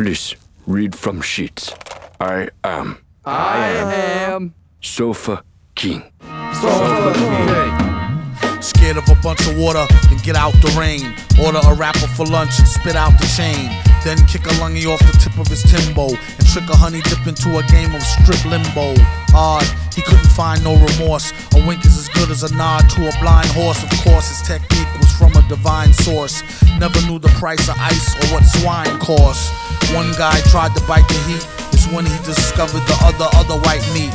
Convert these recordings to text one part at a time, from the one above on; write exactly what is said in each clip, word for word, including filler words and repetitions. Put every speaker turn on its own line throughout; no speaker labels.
Please, read from sheets. I am
I am
Sofa King.
Sofa King.
Scared of a bunch of water, then get out the rain. Order a rapper for lunch and spit out the chain. Then kick a lungy off the tip of his Timbo and trick a honey dip into a game of strip limbo. Odd, he couldn't find no remorse. A wink is as good as a nod to a blind horse. Of course, his technique was from a divine source. Never knew the price of ice or what swine costs. One guy tried to bite the heat. It's when he discovered the other, other white meat.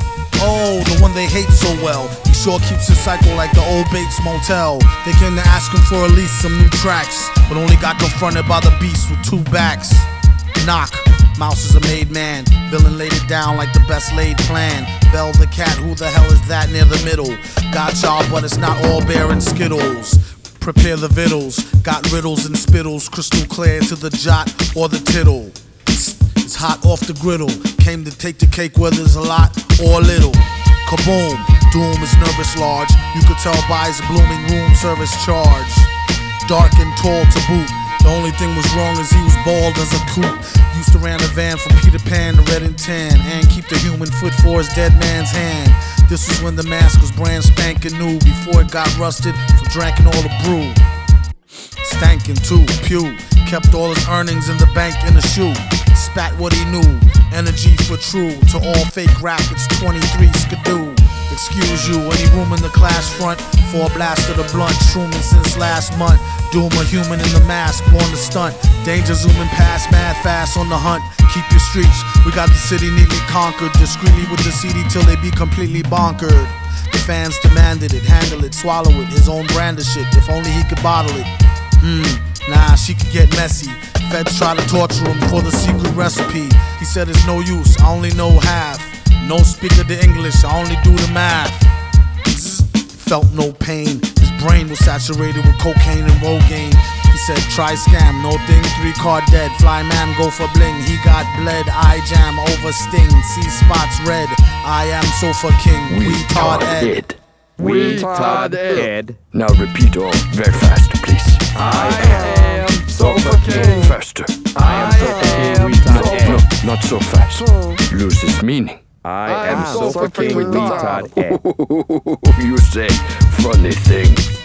Oh, the one they hate so well. He sure keeps his cycle like the old Bates Motel. They came to ask him for at least some new tracks, but only got confronted by the beast with two backs. Knock, Mouse is a made man. Villain laid it down like the best laid plan. Bell the cat, who the hell is that near the middle? Got y'all, but it's not all bear and skittles. Prepare the vittles, got riddles and spittles, crystal clear to the jot or the tittle. It's hot off the griddle, came to take the cake whether it's a lot or a little. Kaboom, doom is nervous large, you could tell by his blooming room service charge. Dark and tall to boot, the only thing was wrong is he was bald as a coot. Used to ran a van from Peter Pan to Red and Tan, and keep the human foot for his dead man's hand. This was when the mask was brand spanking new, before it got rusted from drinking all the brew. Stankin' too, pew, kept all his earnings in the bank in a shoe. Spat what he knew, energy for true. To all fake rap, it's twenty-three skidoo. Excuse you, any room in the class front for a blast of the blunt. Shrooming since last month. Doom a human in the mask, born to stunt. Danger zooming past, mad fast on the hunt. Keep your streets, we got the city neatly conquered. Discreetly with the C D till they be completely bonkered. The fans demanded it, handle it, swallow it. His own brand of shit, if only he could bottle it. Hmm, nah, she could get messy. Feds try to torture him for the secret recipe. He said it's no use, I only know half. No speaker to English, I only do the math. Zzz, felt no pain, his brain was saturated with cocaine and Rogaine. He said try scam, no thing, three card dead. Fly man go for bling, he got bled. Eye jam over sting, see spots red. I am Sofa King, we, we Todd Ed.
Ed.
We Todd Ed.
Now repeat all very fast, please.
I am Sofa King.
Faster.
I am Sofa King. We Todd Ed.
No, not so fast. Loses meaning.
I am Sofa King. We Todd Ed.
You say funny thing.